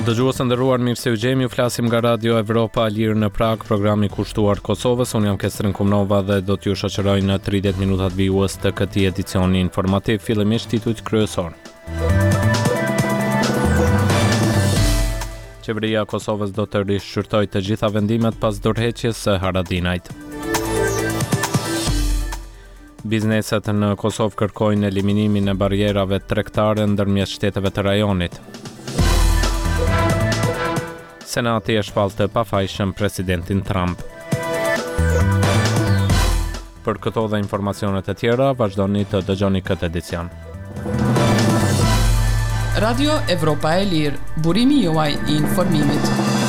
Dëgjues të nderuar, mirë se u gjemi, flasim nga Radio Evropa e Lirë në Prag, programi kushtuar Kosovës. Unë jam Kestrin Kumnova dhe do t'ju shoqëroj në 30 minutat vijues të këtij edicioni informativ, fillimisht titujt kryesor. Qeveria e Kosovës do të rishqyrtojë të gjitha vendimet pas dorëheqjes së Haradinajt. Bizneset në Kosovë kërkojnë eliminimin e barierave tregtare ndërmjet shteteve të rajonit. Senati e shpall të pafajshëm presidentin Trump. Për këto dhe informacionet e tjera, vazhdoni të dëgjoni këtë edicion. Radio Evropa e Lirë, burimi juaj I informimit.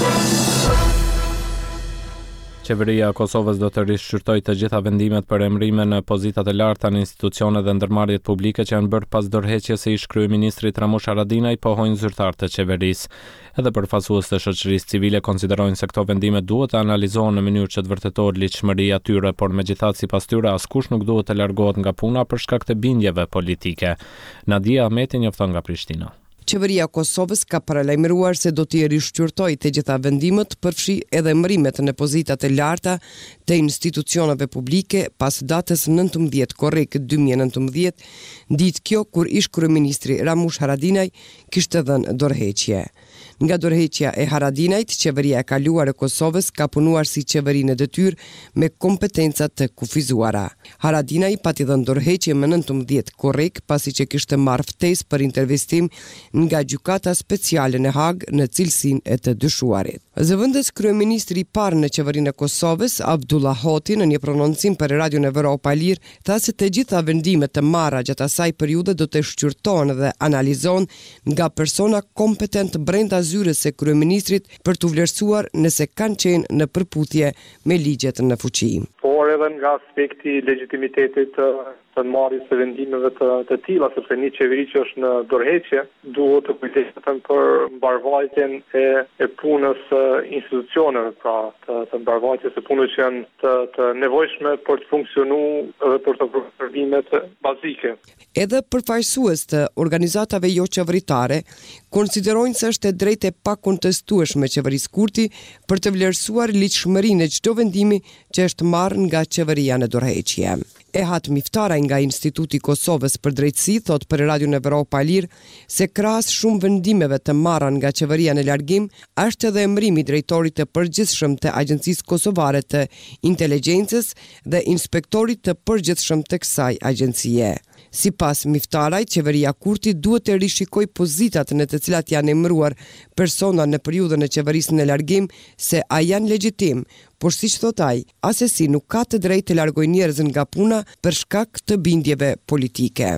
Qeveria e Kosovës do të rishqyrtojë të gjitha vendimet për emrime në pozitat e larta në institucione dhe ndërmarrjet publike që janë bërë pas dorëheqjes së ish kryeministrit Ramush Haradinaj, pohojnë zyrtarë të qeverisë. Edhe përfaqësues të shoqërisë civile konsiderojnë se këto vendime duhet të analizohen në mënyrë që të vërtetohet ligjshmëria e tyre, por megjithatë sipas tyre askush nuk duhet të largohet nga puna për shkak të bindjeve politike. Nadia Ahmeti njofton nga Prishtina. Qeveria e Kosovës ka paralajmëruar se do t'i rishqyrtojë të gjitha vendimet, përfshi edhe emërimet në pozitat e larta të institucioneve publike pas datës 19 korrik 2019, ditë kjo kur ish kryeministri Ramush Haradinaj kishte dhënë dorëheqje. Nga dorëheqja e Haradinajt, qeveria e kaluar e Kosovës ka punuar si qeveri në detyrë me kompetenca të kufizuara. Haradinaj pati dhënë dorëheqje më 19 korrik pasi që kishte marrë ftesë për intervistim nga gjykata speciale në Hag në cilësinë e të dyshuarit. Zëvendës kryeministri I parë në qeverinë e Kosovës, Abdullah Hoti, në një prononcim për Radion Evropa e Lirë, tha se të gjitha vendimet të marra gjatë asaj periudhe do të shqyrtohen dhe analizohen nga persona kompetent brenda zyrës së kryeministrit për të vlerësuar nëse kanë qenë në përputhje me ligjet në fuqi. Por edhe nga aspekti legjitimitetit të marrjes së vendimeve të tilla, sepse një qeveri që është në dorëheqje duhet të kujdeset për mbarvajtjen e punës së institucioneve, pra të mbarvajtjes së punës që janë të nevojshme për të funksionuar dhe për të bërë servimet bazike. Edhe përfaqësues të organizatave jo qeveritare konsiderojnë se është e drejtë e pakontestueshme qeverisë Kurti për të vlerësuar ligjshmërinë e çdo vendimi që është marrë nga qeveria në dorëheqje. Ehat Miftara nga Instituti I Kosovës për Drejtësi thot për Radion Evropa e Lirë se krahas shumë vendimeve të marra nga qeveria në largim, është edhe emrimi I drejtorit të përgjithshëm të Agjencisë Kosovare të Inteligjencës dhe inspektorit të përgjithshëm të kësaj agjencie. Sipas Miftaraj, qeveria Kurti duhet të rishikojë pozitat në të cilat janë emëruar persona në periudhën e qeverisë në largim se a janë legjitim, por siç thot ai, asesi nuk ka të drejtë të largojë njerëz nga puna për shkak të bindjeve politike.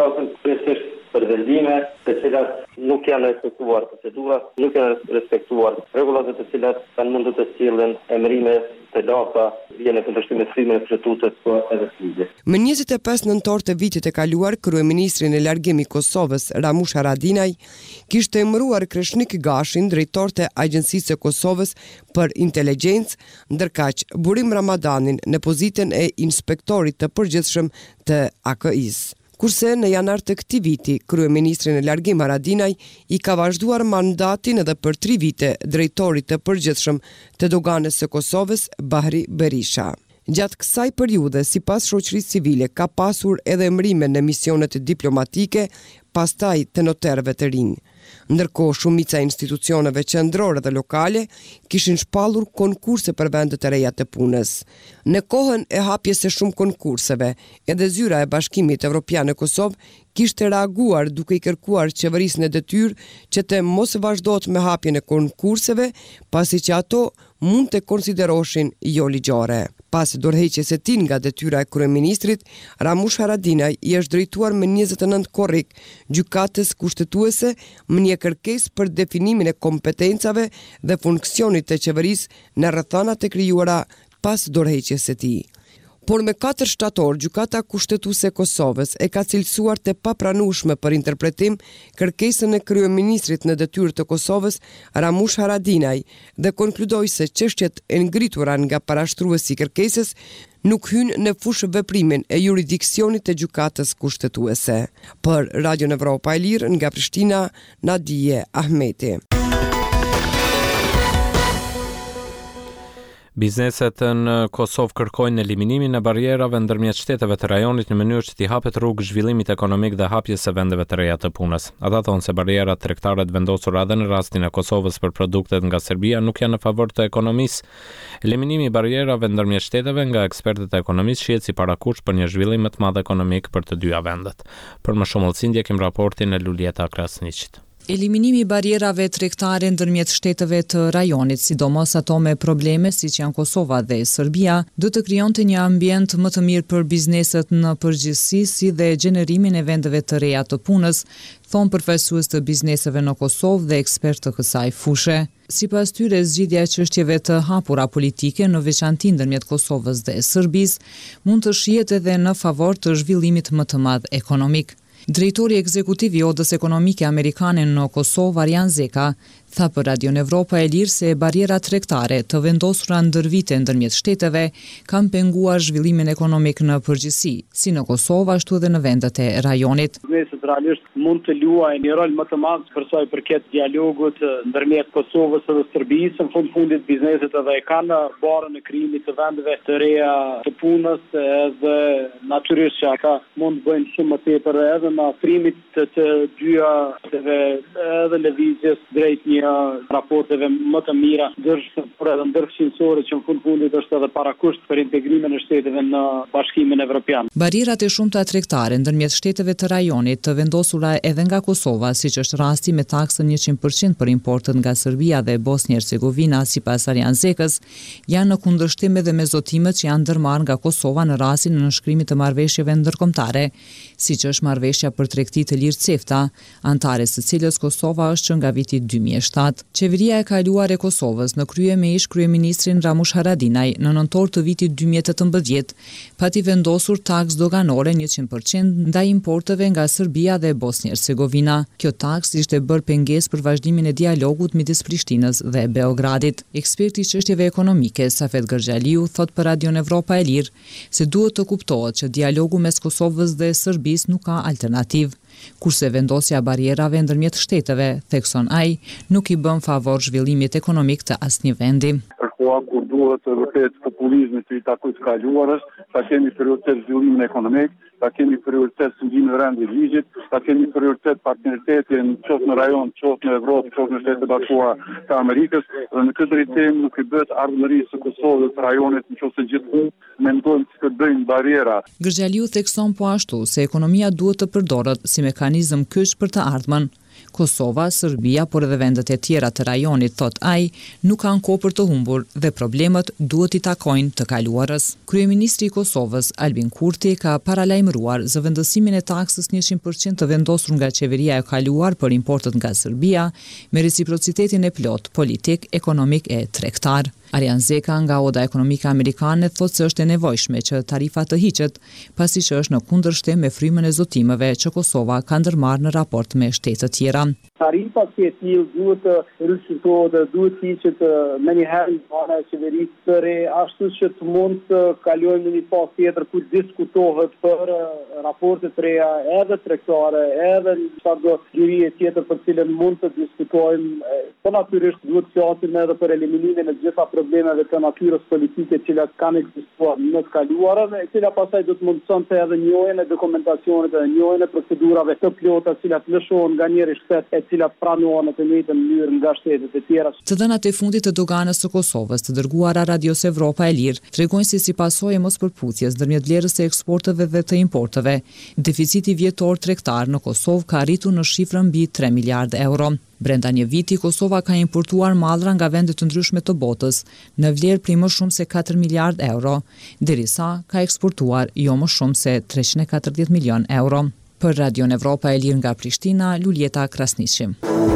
Për vendime të cilat nuk janë respektuar procedurat, nuk janë respektuar rregullat të cilat kanë mundur të sjellin emërime të larta, vjen në kundërshtim me frymën e kushtetues po edhe ligje. Më 25 nëntor të vitit e kaluar, kryeministri në largim I Kosovës, Ramush Haradinaj, kishte emëruar Kreshnik Gashin, drejtor të Agjencisë së Kosovës për Inteligjencë, ndërkaq Burim Ramadanin në pozitën e inspektorit të përgjithshëm të AKI-s. Kurse në janar të këtij viti, kryeministri në largim Haradinaj I ka vazhduar mandatin edhe për 3 vite drejtorit të përgjithshëm të doganës së Kosovës, Bahri Berisha. Gjatë kësaj periudhe, sipas shoqërisë civile, ka pasur edhe emrime në misionet diplomatike, pastaj të noterëve të rinj. Ndërkohë shumica e institucioneve qendrore dhe lokale kishin shpallur konkurse për vende të reja të punës. Në kohën e hapjes së shumë konkurseve, edhe zyra e Bashkimit Evropian në Kosovë kishte reaguar duke I kërkuar qeverisë në detyrë që të mos vazhdohet me hapjen e konkurseve, pasi që ato mund të konsideroshin jo ligjore. Pas dorëheqjes së tij nga detyra e kryeministrit, Ramush Haradinaj I është drejtuar me 29 korrik gjykatës kushtetuese më një kërkesë për definimin e kompetencave dhe funksionit të qeverisë në rrethanat e krijuara pas dorëheqjes së tij. Por me 4 shtator, gjykata kushtetuese e Kosovës e ka cilësuar të papranueshme për interpretim kërkesën e kryeministrit në detyrë të Kosovës, Ramush Haradinaj, dhe konkludoi se çështjet e ngritura nga parashtruesi I kërkesës nuk hynë në fushë veprimin e juridiksionit të gjykatës kushtetuese. Për Radion Evropa e Lirë nga Prishtina, Nadia Ahmeti. Bizneset në Kosovë kërkojnë eliminimin e barierave ndërmjet shteteve të rajonit në mënyrë që t'i hapet rrugë zhvillimit ekonomik dhe hapjes së vendeve të reja të punës. Ata thonë se barierat tregtare të vendosura edhe në rastin e Kosovës për produktet nga Serbia nuk janë në favor të ekonomisë. Eliminimi i barierave ndërmjet shteteve nga ekspertët e ekonomisë shihet si parakush për një zhvillim më të madh ekonomik për të dyja vendet. Për më shumë hollësi ndjekim raportin e Lulieta Krasniqit. Eliminimi i barierave tregtare ndërmjet shteteve të rajonit, sidomos ato me probleme siç janë Kosova dhe Serbia, do të krijonte një ambient më të mirë për bizneset në përgjithësi, si dhe gjenerimin e vendeve të reja të punës, thonë përfaqësues të bizneseve në Kosovë dhe ekspert të kësaj fushë. Sipas tyre, zgjidhja e çështjeve të hapura politike, në veçantë ndërmjet Kosovës dhe Serbisë, mund të shihet edhe në favor të zhvillimit më të madh ekonomik. Drejtori ekzekutiv i Odës Ekonomike Amerikane në Kosovë, Arjan Zeka, tha për Radion Evropa e Lirë se barierat tregtare të vendosura ndër vite ndërmjet shteteve kanë penguar zhvillimin ekonomik në përgjithësi, si në Kosovë ashtu edhe në vendet e rajonit. Bizneset realisht mund të luajnë një rol më të madh për sa i përket dialogut ndërmjet Kosovës dhe Serbisë. Në fundit bizneset edhe kanë barën e krijimit të vendeve të reja të punës, edhe natyrisht që ata mund të bëjnë shumë më tepër edhe në afrimit të dyja edhe lëvizjes drejt një raporteve më të mira ndërfshinësore që në fundit është edhe parakusht për integrimin e shteteve në Bashkimin Evropian. Barierat e shumta tregtare ndërmjet shteteve të rajonit të vendosura edhe nga Kosova, siç është rasti me taksën 100% për importet nga Serbia dhe Bosnjë-Hercegovina, sipas Arjan Zekës, janë në kundërshtim edhe me zotimet që janë ndërmarrë nga Kosova në rastin e nënshkrimit të marrëveshjeve ndërkombëtare, siç është marrëveshja për tregti të lirë CEFTA, antare së cilës Kosova është që nga viti 2007. Qeveria e kaluar e Kosovës në krye me ish kryeministrin Ramush Haradinaj në nëntor të vitit 2018 pati vendosur taks doganore 100% ndaj importeve nga Serbia dhe Bosnjë-Hercegovina. Kjo taks ishte bërë pengesë për vazhdimin e dialogut midis Prishtinës dhe Beogradit. Eksperti i çështjeve ekonomike Safet Gërxhaliu thot për Radion Evropa e Lirë se duhet të kuptohet që dialogu mes Kosovës dhe Serbisë nuk ka alternativë. Kurse vendosja barierave ndërmjet shteteve, thekson ai, nuk i bën favor zhvillimit ekonomik të asnjë vendi. Kur duhet vërtet populizmit të i takojë të kaluarës, ta kemi prioritet zhvillimin ekonomik, ta kemi prioritet sundimi e rendit ligjit, ta kemi prioritet partneritetin qoftë në rajon, qoftë në Evropë, qoftë në Shtetet e Bashkuara të Amerikës, dhe në këtë drejtim nuk i bëhet ardhmërisë së Kosovës të rajonit nëse gjithmonë mendojmë se të bëjmë bariera. Gërxhaliu thekson po ashtu se ekonomia duhet të përdoret si mekanizëm kyç për të ardhmen. Kosova, Serbia, por edhe vendet e tjera të rajonit, thot ai, nuk kanë kohë për të humbur dhe problemet duhet i takojnë të kaluarës. Kryeministri i Kosovës, Albin Kurti, ka paralajmëruar zëvendësimin e taksës 100% të vendosur nga qeveria e kaluar për importet nga Serbia me reciprocitetin e plot politik, ekonomik e tregtar. Arjan Zeka nga Oda Ekonomike Amerikane thot se është e nevojshme që tarifa të hiqet, pasi që është në kundërshtim me frymën e zotimeve që Kosova ka ndërmarrë në raport me shtete të tjera. Tarifa si e tillë duhet të rishqyrtohet, duhet të hiqet menjëherë nga qeverisë së re, ashtu që të mund të kalojmë në një fazë tjetër ku diskutohet për raporte të reja, edhe tregtare, edhe çfarëdo lirie tjetër për cilën mund të diskutojmë. Po natyrisht duhet të flasim edhe për eliminimin e gjitha problemeve të natyrës politike që kanë ekzistuar në të kaluarën, e cila pastaj do të mundësonte edhe njohjen e dokumentacionit dhe njohjen e procedurave të plota, të cilat lëshohen nga njëri shtet, e cilat pranohen në të njëjtën mënyrë nga shtetet e tjera. Të dhënat e fundit të doganës së Kosovës, të dërguara Radios Evropa e Lirë, tregojnë se si pasojë e mospërputhjes ndërmjet vlerës së eksporteve dhe të importeve, deficiti vjetor tregtar në Kosovë ka arritur në shifrën mbi 3 miliardë euro. Brenda një viti, Kosova ka importuar mallra nga vende të ndryshme të botës në vlerë prej më shumë se 4 miliardë euro, derisa ka eksportuar jo më shumë se 340 milion euro. Për Radion Evropa e Lirë nga Prishtina, Lulieta Krasniqi.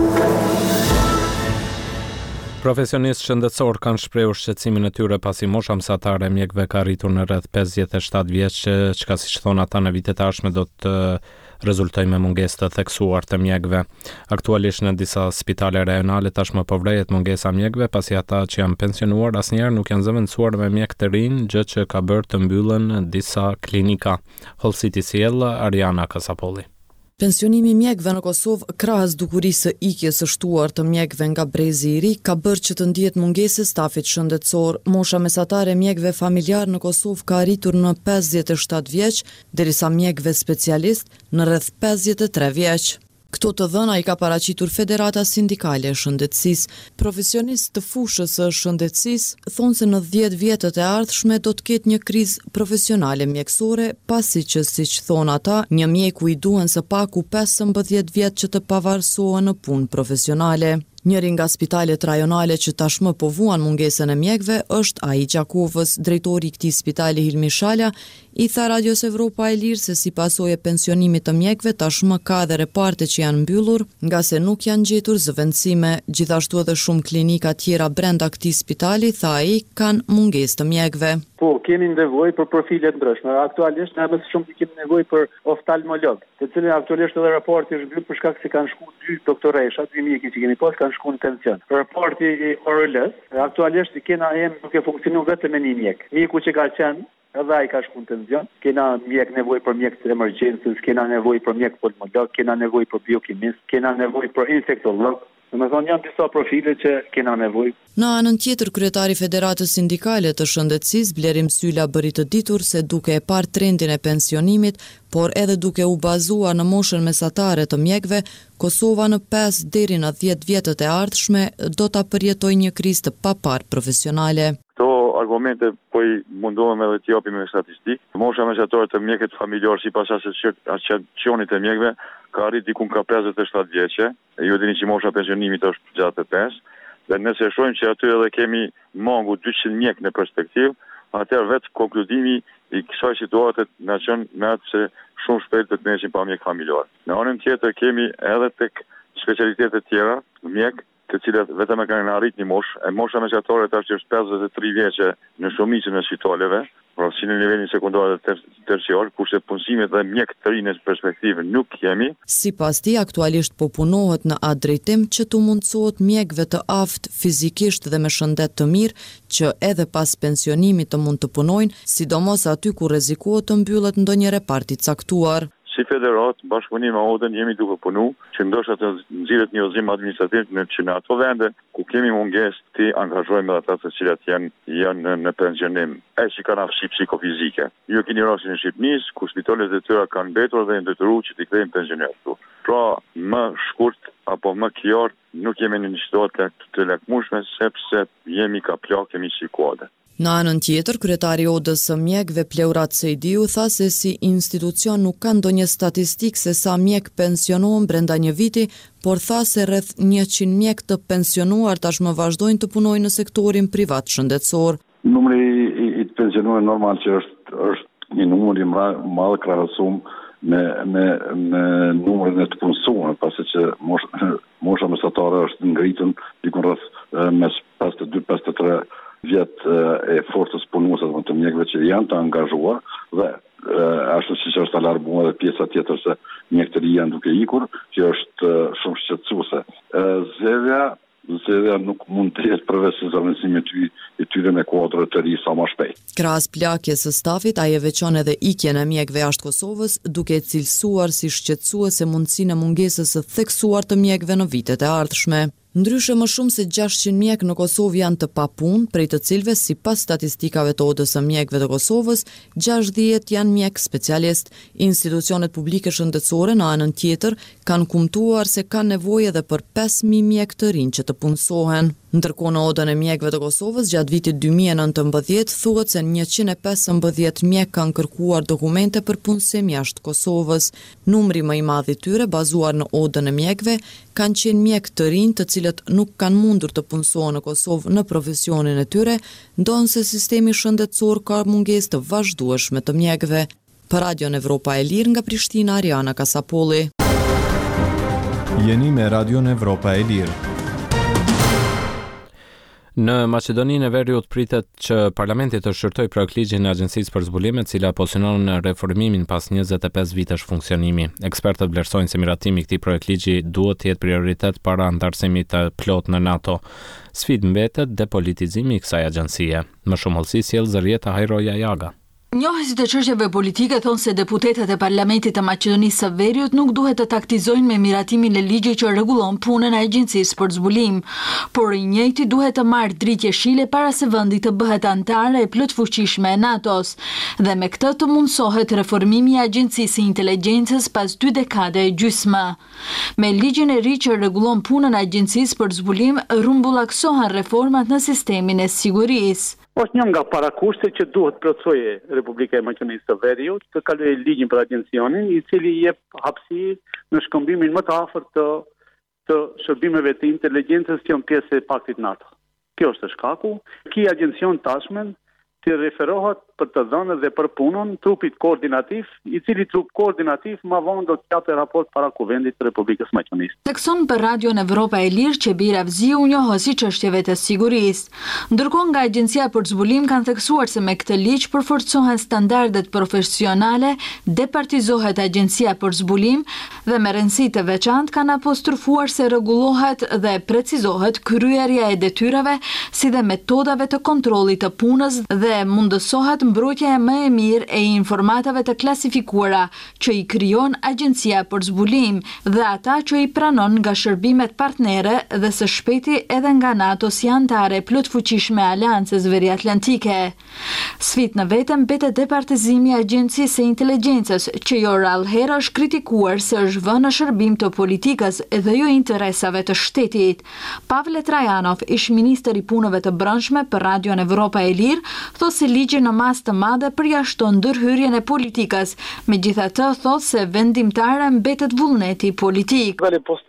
Profesionistë shëndetësor kanë shprehur shqetësimin e tyre pasi mosha mesatare e mjekëve ka arritur në rreth 57 vjeç, çka siç thon ata në vitet e ardhshme do të rezultojë me mungesë të theksuar të mjekëve. Aktualisht në disa spitale rajonale tashmë po vrehet mungesa mjekëve pasi ata që janë pensionuar asnjëherë nuk janë zëvendësuar me mjek të rinj, gjë që ka bërë të mbyllen disa klinika. Hollësiti sjell Ariana Kasapolli. Pensionimi i mjekëve në Kosovë krahas dukurisë së ikjes së shtuar të mjekëve nga Brezi i Ri ka bërë që të ndihet mungesë e stafit shëndetësor. Mosha mesatare e mjekëve familjar në Kosovë ka arritur në 57 vjeç, derisa mjekëve specialist në rreth 53 vjeç. Këto të dhëna i ka paraqitur Federata Sindikale e Shëndetësisë. Profesionistë të fushës së shëndetësisë thonë se në 10 vjetët e ardhshme do të ketë një krizë profesionale mjekësore, pasi që, siç thonë ata, një mjeku i duhen së paku 15 vjet që të pavarësohen në punë profesionale. Njëri nga spitalet rajonale që tashmë po vuan mungesën e mjekëve është ai i Gjakovës. Drejtori i këtij spitali Hilmi Shala i tha Radios Evropa e Lirë se si pasojë e pensionimit të mjekëve tashmë ka edhe reparte që janë mbyllur, nga se nuk janë gjetur zëvendësime. Gjithashtu edhe shumë klinika tjera brenda këtij spitali, tha ai, kanë mungesë të mjekëve. Po, kemi nevojë për profile të ndryshme. Aktualisht ne më shumë kemi nevojë për oftalmolog, të cilin aktualisht edhe raporti është mbyllur për shkak se kanë shkuar 2 doktoresha, 2 mjekë që kemi pas kanë shkuar në pension. Raporti i ORL-s aktualisht kena nuk e funksionon vetëm me një mjek. Mjeku që ka qenë edhe ai ka shkuar në pension. Kena mjek nevojë për mjek të emergjencës, kena nevojë për mjek pulmolog, kena nevojë për biokimist, kena nevojë për infektolog. Domethënë janë disa profile që kena nevojë. Në anën tjetër, kryetari Federatës Sindikale të Shëndetësisë, Blerim Syla, bëri të ditur se duke e parë trendin e pensionimit, por edhe duke u bazuar në moshën mesatare të mjekëve, Kosova në 5 deri në 10 vjetët e ardhshme do ta përjetojë një krizë të papar profesionale. Argumente po i mundohem edhe t'i japim me statistikë. Mosha mesatare të mjekët familjar sipas asociacionit të mjekëve ka arrit diku ka 57 vjeçe. Ju dini që mosha pensionimit është 65. Dhe nëse shohim që aty edhe kemi mangu 200 mjek në perspektivë, atëherë vetë konkludimi i kësaj situate na qen me atë se shumë shpejt do të nesim pa mjek familjar. Në anën tjetër kemi edhe tek specialitetet tjera, mjek të cilat vetëm e kanë arrit një moshë. E mosha mesatare tash është 53 vjeçe në shumicën e spitaleve, por si në nivelin sekondar dhe terciar, kurse punësimet dhe mjek të rinë në perspektivë nuk kemi. Sipas tij, aktualisht po punohet në atë drejtim që të mundsohet mjekëve të aftë fizikisht dhe me shëndet të mirë që edhe pas pensionimit të mund të punojnë, sidomos aty ku rrezikohet të mbyllet ndonjë repart i caktuar. Si federat, bashkëpunim me ODën jemi duke punu, që ndoshta të nxirret një udhëzim administrativ në ato vende ku kemi mungesë të angazhojmë ata të cilat janë në pensionim, që kanë aftësi psikofizike. Ju keni rastin e Shqipërisë, ku spitalet e tjera kanë mbetur dhe janë detyruar që t'i kthejnë pensionerët këtu. Pra, më shkurt apo më klar nuk jemi në një situatë të lakmueshme sepse jemi ka plak, kemi situata. Në anën tjetër, kryetari i ODës së mjekëve Pleurat Sejdiu tha se si institucion nuk ka ndonjë statistikë se sa mjek pensionohen brenda një viti, por tha se rreth 100 mjek të pensionuar tashmë vazhdojnë të punojnë në sektorin privat shëndetësor. Numri i të pensionuar normal që është një numër i madh krahasuar me numrin e të punësuar, pasi që mosha mesatare është ngritur diku rreth mes 52-53 vjet e forcës punuese të mjekëve që janë të angazhuar dhe ashtu siç është alarmuar edhe pjesa tjetër se mjekët e ri janë duke ikur, që është shumë shqetësuese. Zgjedhja nuk mund të jetë përveç se zëvendësimit i tyre me kuadra të ri sa më shpejt. Krahas plakjes së stafit, ai e veçon edhe ikjen e mjekëve jashtë Kosovës, duke e cilësuar si shqetësuese mundësinë e mungesës së theksuar të mjekëve në vitet e ardhshme. Ndryshe më shumë se 600 mjek në Kosovë janë të papunë, prej të cilëve sipas statistikave të ODës së mjekëve të Kosovës, 60 janë mjek specialist. Institucionet publike shëndetësore në anën tjetër kanë kumtuar se kanë nevojë edhe për 5000 mjek të rinj që të punësohen. Ndërkohë në Odën e mjekëve të Kosovës gjatë vitit 2019 thuhet se 115 mjek kanë kërkuar dokumente për punësim jashtë Kosovës. Numri më i madh i tyre, bazuar në Odën e mjekëve, kanë qenë mjek të rinj të cilët nuk kanë mundur të punësohen në Kosovë në profesionin e tyre, ndonse sistemi shëndetësor ka mungesë të vazhdueshme të mjekëve. Për Radion Evropa e Lirë nga Prishtina, Ariana Kasapolli. Jeni me Radion Evropa e Lirë. Në Maqedoninë e Veriut pritet që parlamenti të shërtojë projektligjin e Agjencisë për Zbulimet, cila po synon në reformimin pas 25 vitesh funksionimi. Ekspertët vlerësojnë se miratimi i këtij projektligji duhet të jetë prioritet para antarësimit të plot në NATO. Sfidë mbetet depolitizimi i kësaj agjencie. Më shumë hollësi sjell Zërieta Hajroja Jaga. Njohësit e çështjeve politike thonë se deputetët e Parlamentit të Maqedonisë së Veriut nuk duhet të taktizojnë me miratimin e ligjit që rregullon punën e Agjencisë për Zbulim, por i njëjti duhet të marrë dritë jeshile para se vendi të bëhet antare e plotfuqishme e NATO-s, dhe me këtë të mundsohet reformimi i Agjencisë së Inteligjencës pas 2 dekade e gjysmë. Me ligjin e ri që rregullon punën e Agjencisë për Zbulim, rumbullaksohen reformat në sistemin e sigurisë. Është një nga parakushtet që duhet plotësojë Republika e Maqedonisë së Veriut të kalojë ligjin për agencionin, i cili jep hapësirë në shkëmbimin më të afërt të shërbimeve të inteligjencës që janë pjesë e paktit NATO. Kjo është shkaku. Ky agencion tashmë të referohet për të dhënë dhe për punën trupit koordinativ, i cili trup koordinativ më vonë do të japë raport para Kuvendit të Republikës Maqedonisë. Tekson për Radion Evropa e Lirë që Bira Vziu njohësi çështjeve të sigurisë. Ndërkohë nga Agjencia për Zbulim kanë theksuar se me këtë ligj përforcohen standardet profesionale, departizohet Agjencia për Zbulim dhe me rëndësi të veçantë kanë apostrofuar se rregullohet dhe precizohet kryerja e detyrave si dhe metodave të kontrollit të punës dhe mundësohet mbrojtja më e mirë e informatave të klasifikuara që i krijon Agjencia për Zbulim dhe ata që i pranon nga shërbimet partnere dhe së shpejti edhe nga NATO si antare plotfuqishme e Aleancës Veriatlantike. Sfidë në vetëm mbetet departizimi i Agjencisë së Inteligjencës, që jo rrallëherë është kritikuar se është vënë në shërbim të politikës dhe jo interesave të shtetit. Pavle Trajanov, ish ministër i punëve të brendshme për Radion Evropa e Lirë, thotë se ligji në masë të madhe përjashton ndërhyrjen e politikës, megjithatë thotë se vendimtare mbetet vullneti politik.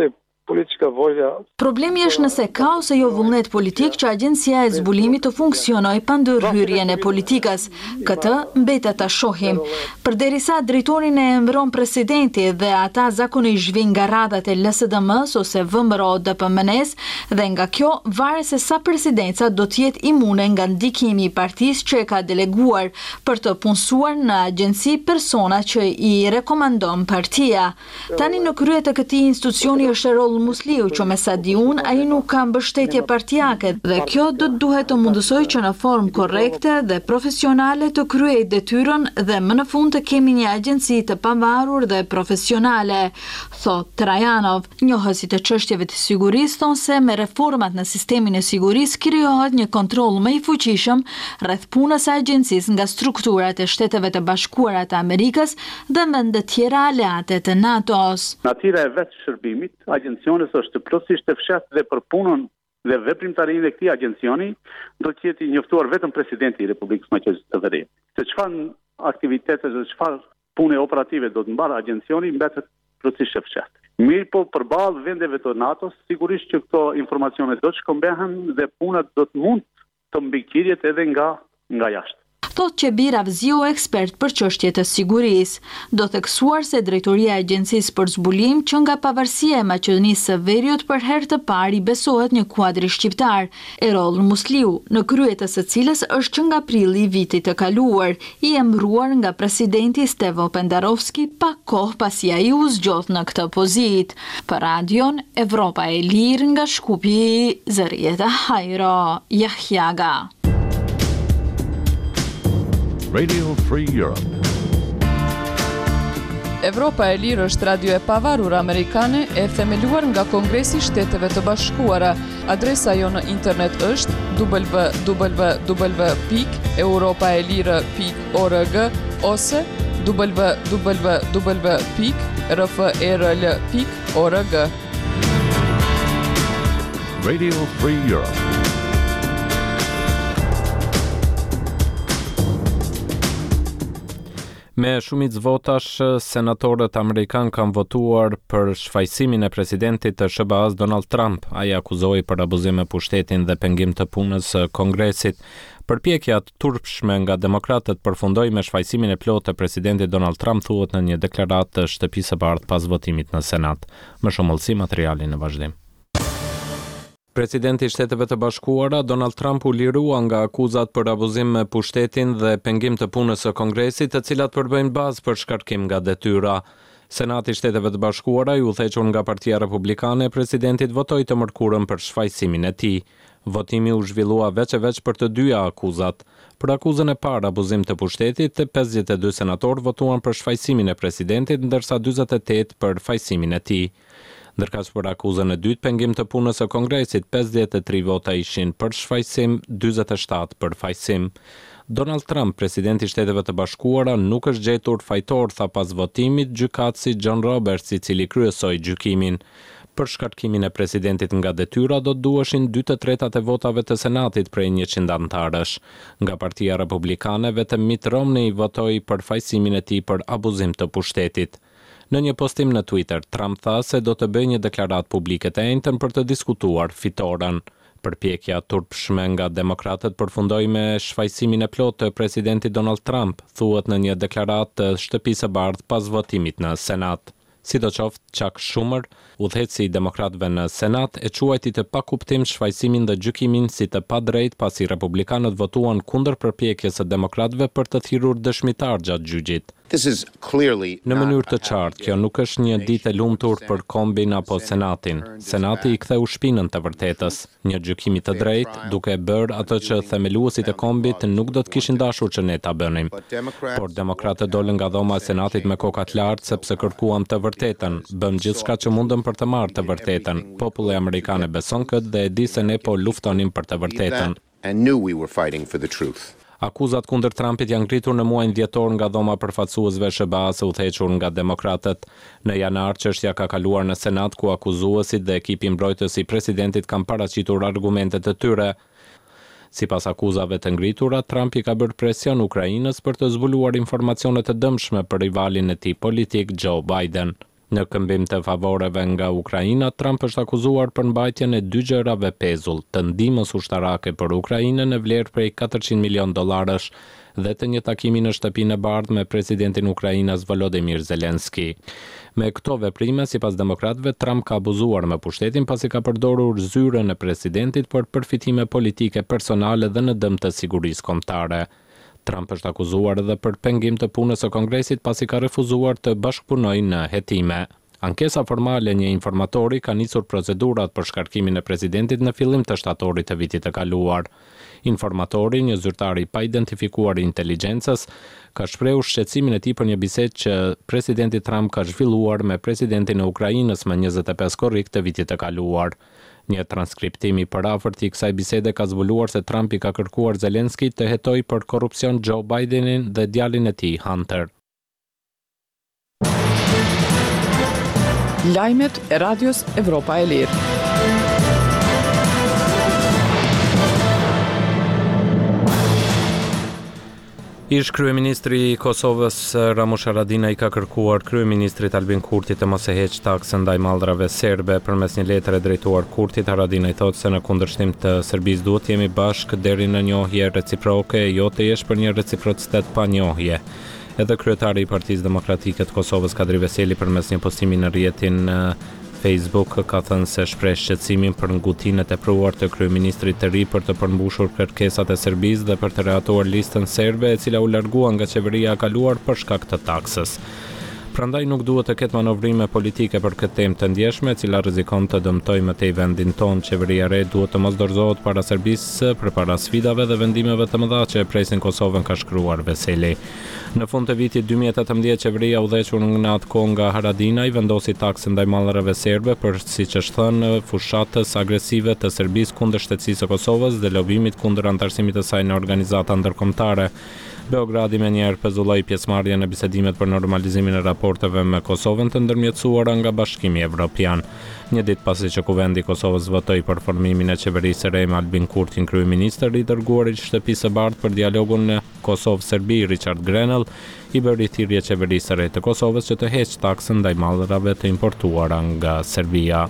Problemi është nëse ka ose jo vullnet politik që Agjencia e Zbulimit të funksionojë pa ndërhyrjen e politikës. Këtë mbetet ta shohim. Përderisa drejtorin e emëron presidenti dhe ata zakonisht zhvin nga radhat e LSDM-s ose VMRO-DPMN-s, dhe nga kjo varet se sa presidenca do të jetë imune nga ndikimi i partisë që e ka deleguar për të punësuar në agjenci persona që i rekomandon partia. Tani në krye të këtij institucioni është Erol Musliu, që me sa di unë, ai nuk ka mbështetje partijake dhe kjo do të duhet të mundësoj që në formë korrekte dhe profesionale të kryej detyrën dhe më në fund të kemi një agjenci të pavarur dhe profesionale, thot Trajanov. Njohësit e çështjeve të sigurisë thonë se me reformat në sistemin e sigurisë krijohet një kontroll më i fuqishëm rreth punës së agjencisë nga strukturat e Shteteve të Bashkuara të Amerikës dhe vende tjera aleate të NATO-s. Natyra e vetë shërbimit agjencionës është plotësisht e fshehtë dhe për punën dhe veprimtarinë e këtij agjencioni do të jetë i njoftuar vetëm presidenti i Republikës Maqedonisë së Veriut. Se çfarë aktivitete dhe çfarë pune operative do të mbarë agjencioni mbetet plotësisht e fshehtë. Mirë po përballë vendeve të NATO-s, sigurisht që këto informacione do të shkëmbehen dhe punat do të mund të mbikëqirjet edhe nga jashtë. Thot që Bira Vziu, ekspert për çështje të sigurisë, do theksuar se drejtoria e Agjencisë për Zbulim që nga pavarësia e Maqedonisë së Veriut për herë të parë i besohet një kuadri shqiptar, Erol Musliu, në krye të së cilës është që nga prilli i vitit të kaluar, i emëruar nga presidenti Stevo Pendarovski pak kohë pasi ai u zgjodh në këtë pozitë. Për Radion Evropa e Lirë nga Shkupi, Zërieta Hajro, Jahjaga. Radio Free Europe. Evropa e Lirë është radio e pavarur amerikane e themeluar nga Kongresi i Shteteve të Bashkuara. Adresa jo në internet është www.europaelire.org ose www.rfrl.org. Radio Free Europe. Me shumicë votash, senatorët amerikan kanë votuar për shfaqësimin e presidentit të SBA-s Donald Trump. Ai akuzoi për abuzim me pushtetin dhe pengim të punës së Kongresit. Përpjekja të turpshme nga demokratët përfundoi me shfaqësimin e plotë të presidentit Donald Trump, thuhet në një deklaratë të Shtëpisë së Bardhë pas votimit në Senat. Më shumë mëlsi materiali në vazhdim. Presidenti i Shteteve të Bashkuara Donald Trump u lirua nga akuzat për abuzim me pushtetin dhe pengim të punës së Kongresit, të cilat përbëjnë bazë për shkarkim nga detyra. Senati i Shteteve të Bashkuara, i udhëhequr nga Partia Republikane e presidentit, votoi të mërkurën për shfaqësimin e tij. Votimi u zhvillua veç e veç për të dyja akuzat. Për akuzën e parë abuzim të pushtetit, 52 senator votuan për shfaqësimin e presidentit, ndërsa 48 për fajësimin e tij. Ndërkaq për akuzën e dytë, pengim të punës së Kongresit, 53 vota ishin për shfaqësim, 47 për fajësim. Donald Trump, presidenti i Shteteve të Bashkuara, nuk është gjetur fajtor tha pas votimit gjykatësi John Roberts, i cili kryesoi gjykimin. Për shkarkimin e presidentit nga detyra do të duheshin 2/3 e votave të Senatit prej 100 antarësh. Nga Partia Republikane, vetëm Mitt Romney votoi për fajësimin e tij për abuzim të pushtetit. Në një postim në Twitter, Trump tha se do të bëjë një deklaratë publike të njëjtën për të diskutuar fitoren. Përpjekja turpshme nga demokratët përfundoi me shfaqësimin e plotë të presidentit Donald Trump, thuhet në një deklaratë të Shtëpisë së Bardhë pas votimit në Senat. Sidoqoftë, Chuck Schumer, udhëheqësi i demokratëve në Senat, e quajti të pakuptim shfaqësimin dhe gjykimin si të padrejtë pasi republikanët votuan kundër përpjekjes së demokratëve për të thirrur dëshmitar gjatë gjyqit. Në mënyrë të qartë, kjo nuk është një ditë e lumtur për Kombin apo Senatin. Senati i ktheu shpinën të vërtetës. Një gjykim i të drejtë, duke bërë atë që themeluesit e Kombit nuk do të kishin dashur që ne ta bënim. Por demokratët dolën nga dhoma e Senatit me kokat lartë sepse kërkuam të vërtetën. Bëm gjithçka që mundëm për të marrë të vërtetën. Populli amerikan e beson këtë dhe e di se ne po luftonim për të vërtetën. Akuzat kundër Trumpit janë ngritur në muajin dhjetor nga dhoma përfaqësuesve SBA-s udhëhequr nga demokratët. Në janar çështja ka kaluar në Senat ku akuzuesit dhe ekipi mbrojtës i presidentit kanë paraqitur argumentet e tyre. Sipas akuzave të ngritura, Trump i ka bërë presion Ukrainës për të zbuluar informacione të dëmshme për rivalin e tij politik Joe Biden. Në këmbim të favoreve nga Ukraina, Trump është akuzuar për mbajtjen e 2 gjërave pezull, të ndihmës ushtarake për Ukrainën në vlerë prej $400 milion dhe të një takimi në Shtëpinë e Bardhë me presidentin e Ukrainës Volodymyr Zelensky. Me këto veprime, sipas demokratëve, Trump ka abuzuar me pushtetin pasi ka përdorur zyrën e presidentit për përfitime politike personale dhe në dëm të sigurisë kombëtare. Trump është akuzuar edhe për pengim të punës së Kongresit pasi ka refuzuar të bashkëpunojë në hetime. Ankesa formale një informatori ka nisur procedurat për shkarkimin e presidentit në fillim të shtatorit të vitit të kaluar. Informatori, një zyrtar i pa identifikuar i inteligjencës, ka shprehur shqetësimin e tij për një bisedë që presidenti Trump ka zhvilluar me presidentin e Ukrainës më 25 korrik të vitit të kaluar. Një transkriptim i përafërt i kësaj bisede ka zbuluar se Trump i ka kërkuar Zelensky të hetojë për korrupsion Joe Bidenin dhe djalin e tij Hunter. Lajmet e Radios Evropa e Lirë. Ish kryeministri i Kosovës Ramush Haradinaj ka kërkuar kryeministrit Albin Kurtit të mos e heqë taksën ndaj mallrave serbe. Përmes një letre drejtuar Kurtit, Haradinaj thotë se në kundërshtim të Serbisë duhet jemi bashkë deri në njohje reciproke, jo të jesh për një reciprocitet pa njohje. Edhe kryetari i Partisë Demokratike të Kosovës Kadri Veseli përmes një postimi në rrjetin Facebook ka thënë se shpreh shqetësimin për ngutinë e tepruar të kryeministrit të ri për të përmbushur kërkesat e Serbisë dhe për të reatuar listën serbe e cila u largua nga qeveria e kaluar për shkak të taksës. Prandaj nuk duhet të ketë manovrime politike për këtë temë të ndjeshme, e cila rrezikon të dëmtojë më tej vendin tonë. Qeveria e re duhet të mos dorëzohet para Serbisë përpara sfidave dhe vendimeve të mëdha që e presin Kosovën, ka shkruar Veseli. Në fund të vitit 2018, qeveria udhëhequr në atë kohë nga Haradinaj vendosi taksën ndaj mallrave serbe për, siç është thënë, fushatës agresive të Serbisë kundër shtetësisë së Kosovës dhe lobimit kundër antarësimit të saj në organizata ndërkombëtare. Beogradi menjëherë pezulloi pjesëmarrjen në bisedimet për normalizimin e raporteve me Kosovën të ndërmjetësuara nga Bashkimi Evropian. Një ditë pasi që Kuvendi i Kosovës votoi për formimin e qeverisë së re me Albin Kurtin kryeministër, i dërguar i Shtëpisë së Bardhë për dialogun në Kosovë-Serbi, Richard Grenell, i bëri thirrje qeverisë së re të Kosovës që të heqë taksën ndaj mallrave të importuara nga Serbia.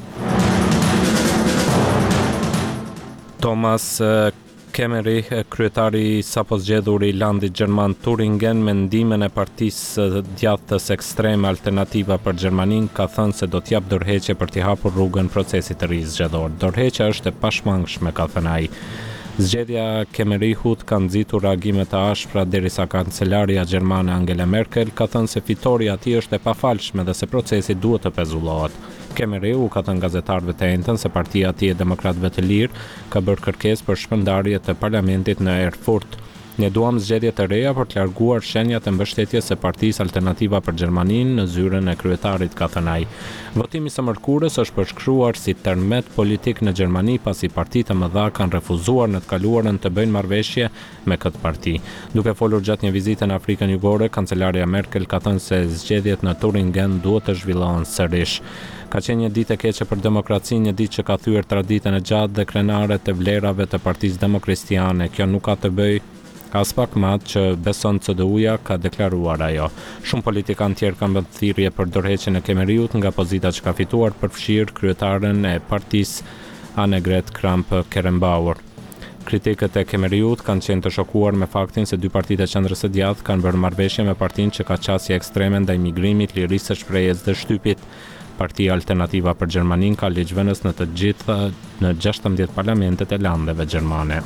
Thomas Kemery, kryetari i sapo zgjedhur i landit gjerman Turingen me ndihmën e partisë djathtës ekstreme Alternativa për Gjermaninë, ka thënë se do t'jap dorëheqje për t'i hapur rrugën procesit të ri zgjedhor. Dorëheqja është e pashmangshme, ka thënë ai. Zgjedhja Kemerihut ka nxitur reagime të ashpra derisa kancelaria gjermane Angela Merkel ka thënë se fitoria e tij është e pafalshme dhe se procesi duhet të pezullohet. Kemerihu ka thënë gazetarëve të entën se partia e tij e Demokratëve të Lirë ka bërë kërkesë për shpërndarje të parlamentit në Erfurt. Ne duam zgjedhje të reja për të larguar shenjat e mbështetjes së Partisë Alternativa për Gjermaninë në zyrën e kryetarit, ka thënë ai. Votimi së mërkurës është përshkruar si tërmet politik në Gjermani pasi partitë të mëdha kanë refuzuar në të kaluarën të bëjnë marrëveshje me këtë parti. Duke folur gjatë një vizite në Afrikën Jugore, kancelaria Merkel ka thënë se zgjedhjet në Turingen duhet të zhvillohen sërish. Ka qenë një ditë e keqe për demokracinë, një ditë që ka thyer traditën e gjatë dhe krenare të vlerave të Partisë Demokristiane. Kjo nuk ka të bëjë as pak mat që beson CDU-ja, ka deklaruar ajo. Shumë politikanë tjerë kanë bërë thirrje për dorëheqjen e Kemerihut nga pozita që ka fituar përfshir kryetaren e partisë Annegret Kramp-Karrenbauer. Kritikët e Kemerihut kanë qenë të shokuar me faktin se dy partitë e qendrës së djathtë kanë bërë marrëveshje me partinë që ka qasje ekstreme ndaj migrimit, lirisë së shprehjes dhe shtypit. Partia Alternativa për Gjermaninë ka ligjvënës në të gjitha në 16 parlamentet e landeve gjermane.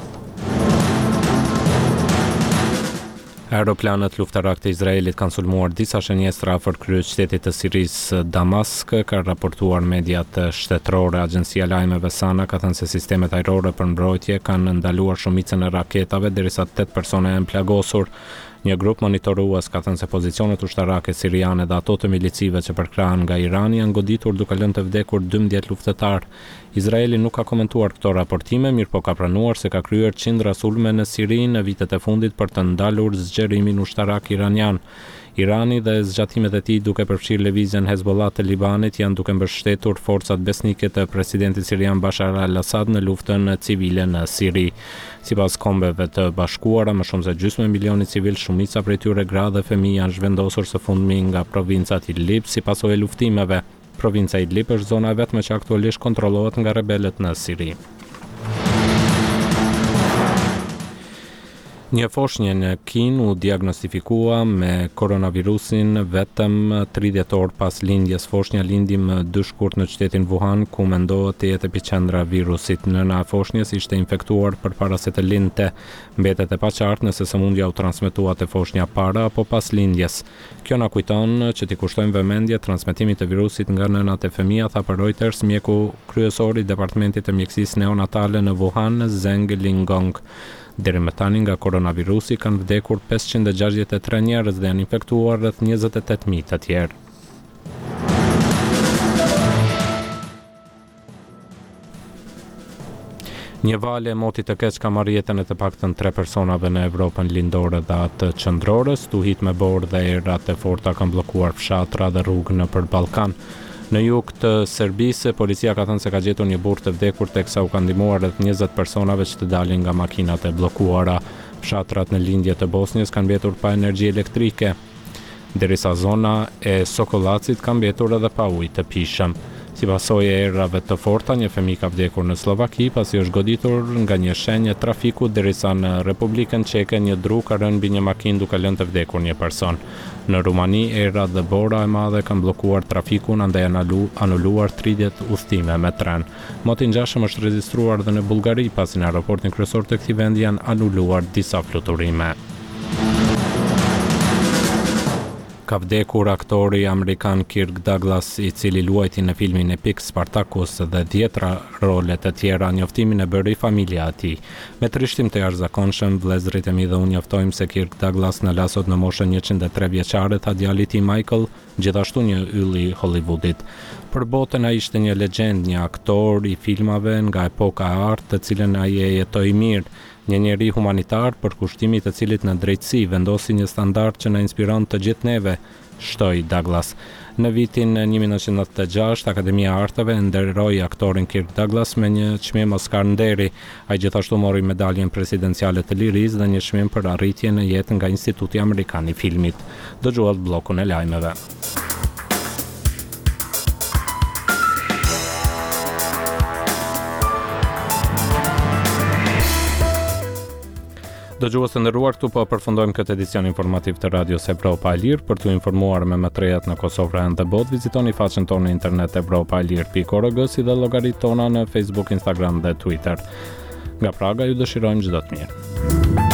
Aeroplanet luftarak të Izraelit kanë sulmuar disa shenjestra afër kryeqytetit të Sirisë Damask, ka raportuar mediat shtetërore. Agjencia lajmeve SANA ka thënë se sistemet ajrore për mbrojtje kanë ndaluar shumicën e raketave derisa 8 persona janë plagosur. Një grup monitorues ka thënë se pozicionet ushtarake siriane dhe ato të milicive që përkrahen nga Irani janë goditur duke lënë të vdekur 12 luftëtar. Izraeli nuk ka komentuar këto raportime, mirë po ka pranuar se ka kryer qindra sulme në Siri në vitet e fundit për të ndalur zgjerimin ushtarak iranian. Irani dhe zgjatimet e tij duke përfshirë lëvizjen Hezbollah të Libanit janë duke mbështetur forcat besnike të presidentit sirian Bashar al-Assad në luftën civile në Siri. Sipas kombeve të bashkuara, më shumë se gjysmë milioni civil, shumica prej tyre gra dhe fëmijë janë zhvendosur së fundmi nga provincat Idlib si pasojë e luftimeve. Provinca Idlib është zona e vetme që aktualisht kontrollohet nga rebelët në Siri. Një foshnjë në Kinë u diagnostifikua me koronavirusin vetëm 30 orë pas lindjes. Foshnja lindi më 2 shkurt në qytetin Wuhan, ku mendohet të jetë epiqendra virusit. Nëna e foshnjës ishte infektuar përpara se të lindte. Mbetet e paqartë nëse sëmundja u transmetua te foshnja para apo pas lindjes. Kjo na kujton që t'i kushtojmë vëmendje transmetimit të virusit nga nënat e fëmijë, tha për Reuters mjeku kryesor i departamentit të mjekësisë neonatale në Wuhan, Zheng Lingong. Deri më tani nga koronavirusi kanë vdekur 563 njerëz dhe janë infektuar rreth 28.000 të tjerë. Një vale e motit të keq ka marrë jetën e të paktën 3 personave në Evropën lindore dhe atë qendrore. Stuhit me borë dhe errat e forta kanë bllokuar fshatra dhe rrugë nëpër Ballkan. Në jug të Serbisë, policia ka thënë se ka gjetur një burr të vdekur teksa u kanë ndihmuar rreth 20 personave që të dalin nga makinat e bllokuara. Fshatrat në lindje të Bosnjës kanë mbetur pa energji elektrike, derisa zona e Sokolacit ka mbetur edhe pa ujë të pijshëm. Si pasojë e errave të forta, një fëmijë ka vdekur në Slovaki pasi është goditur nga një shenjë trafiku, derisa në Republikën Çeke një dru ka rënë mbi një makinë duke lënë të vdekur një person. Në Rumani, errat dhe bora e madhe kanë bllokuar trafikun, andaj janë anuluar 30 udhëtime me tren. Moti i ngjashëm është regjistruar edhe në Bullgari, pasi në aeroportin kryesor të këtij vendi janë anuluar disa fluturime. Ka vdekur aktori amerikan Kirk Douglas, i cili luajti në filmin epik Spartacus dhe 10 role të tjera. Njoftimin e bëri familja e tij. Me trishtim të jashtëzakonshëm, vëllezërit e mi dhe unë njoftojmë se Kirk Douglas në lasot në moshën 103 vjeçare, tha djali i tij Michael, gjithashtu një yll i Hollywoodit. Për botën ai ishte një legjend, një aktor i filmave nga epoka e artë, të cilën ai e jetoi mirë. Një njeri humanitar për kushtimi të cilit në drejtësi vendosi një standard që na inspiron të gjithë neve, shtoi Douglas. Në vitin 1996, Akademia e Arteve nderoi aktorin Kirk Douglas me një çmim Oscar nderi. Ai gjithashtu mori medaljen presidenciale të lirisë dhe një çmim për arritjen e jetë nga Instituti Amerikan i Filmit. Dëgjuat bllokun e lajmeve. Dëgjues të nderuar, këtu po përfundojmë këtë edicion informativ të Radios Evropa e Lirë. Për t'u informuar me më të rejat në Kosovë dhe botë, vizitoni faqen tonë në internet evropaelir.org, si dhe llogaritë tona në Facebook, Instagram dhe Twitter. Nga Praga ju dëshirojmë çdo të mirë.